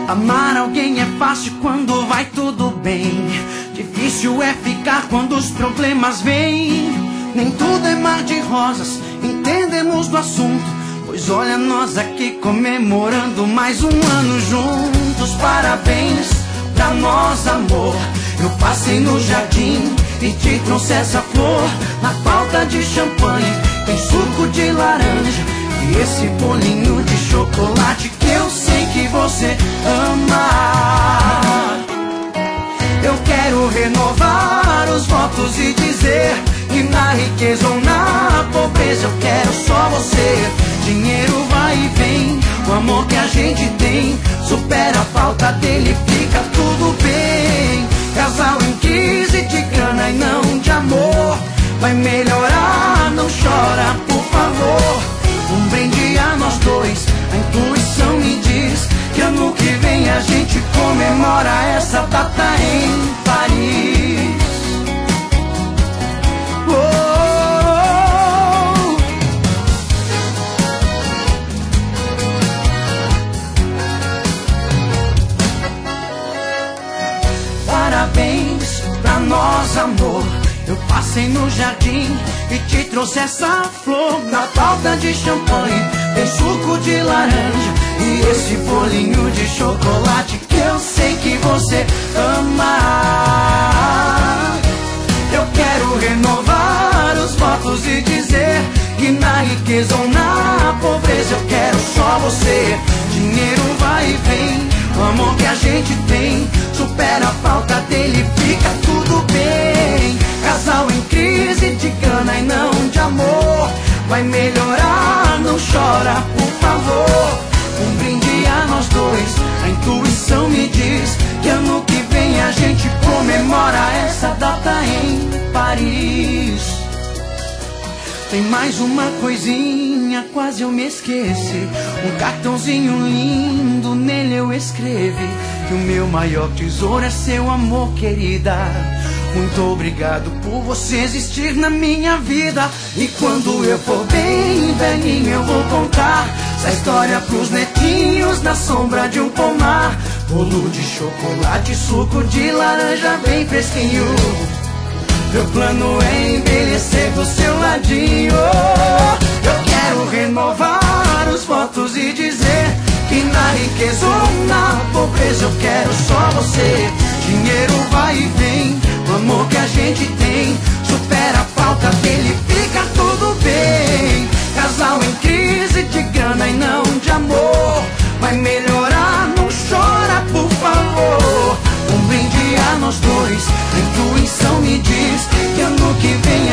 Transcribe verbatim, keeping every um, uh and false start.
Amar alguém é fácil quando vai tudo bem. Difícil é ficar quando os problemas vêm. Nem tudo é mar de rosas, entendemos do assunto. Pois olha nós aqui comemorando mais um ano juntos. Parabéns pra nós, amor. Eu passei no jardim e te trouxe essa flor. Na falta de champanhe tem suco de laranja e esse bolinho de chocolate que eu sei que você ama. Eu quero renovar os votos e dizer que na riqueza ou na pobreza eu quero só você. Dinheiro vai e vem, o amor que a gente tem supera a falta dele, fica tudo bem. Casal em crise de grana e não de amor, vai melhorar, não chora, por favor. Um brinde a nós dois, a intuição me diz que ano que vem a gente comemora essa data em Paris. Oh, oh, oh. Parabéns pra nós, amor. Eu passei no jardim e te trouxe essa flor. Na falta de champanhe tem suco de laranja e esse bolinho de chocolate que eu sei que você ama. Eu quero renovar os votos e dizer que na riqueza ou na pobreza eu quero só você. Dinheiro vai e vem, o amor que a gente tem supera a falta dele, fica tudo bem. Casal em crise de grana e não de amor, vai melhorar, não chora, por favor. Um brinde a nós dois, a intuição me diz que ano que vem a gente comemora essa data em Paris. Tem mais uma coisinha, quase eu me esqueci. Um cartãozinho lindo, nele eu escrevi que o meu maior tesouro é seu amor, querida. Muito obrigado por você existir na minha vida. E quando eu for bem velhinho eu vou contar essa história pros netinhos na sombra de um pomar. Bolo de chocolate, suco de laranja bem fresquinho. Meu plano é envelhecer do seu ladinho. Eu quero renovar os votos e dizer que na riqueza ou na pobreza eu quero só você. Dinheiro vai e vem, o amor que a gente tem supera a falta dele, fica tudo bem. Casal em crise de grana e não de amor, vai melhorar, não chora, por favor. Um brinde a nós dois, a intuição me diz que ano que vem